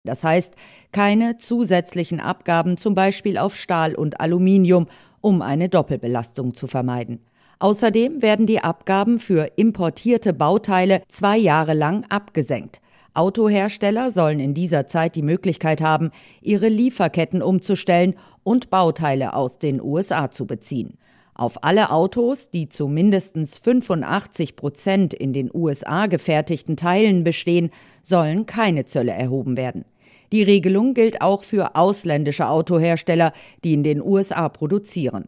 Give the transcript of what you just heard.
Das heißt, keine zusätzlichen Abgaben zum Beispiel auf Stahl und Aluminium, um eine Doppelbelastung zu vermeiden. Außerdem werden die Abgaben für importierte Bauteile 2 Jahre lang abgesenkt. Autohersteller sollen in dieser Zeit die Möglichkeit haben, ihre Lieferketten umzustellen und Bauteile aus den USA zu beziehen. Auf alle Autos, die zu mindestens 85% in den USA gefertigten Teilen bestehen, sollen keine Zölle erhoben werden. Die Regelung gilt auch für ausländische Autohersteller, die in den USA produzieren.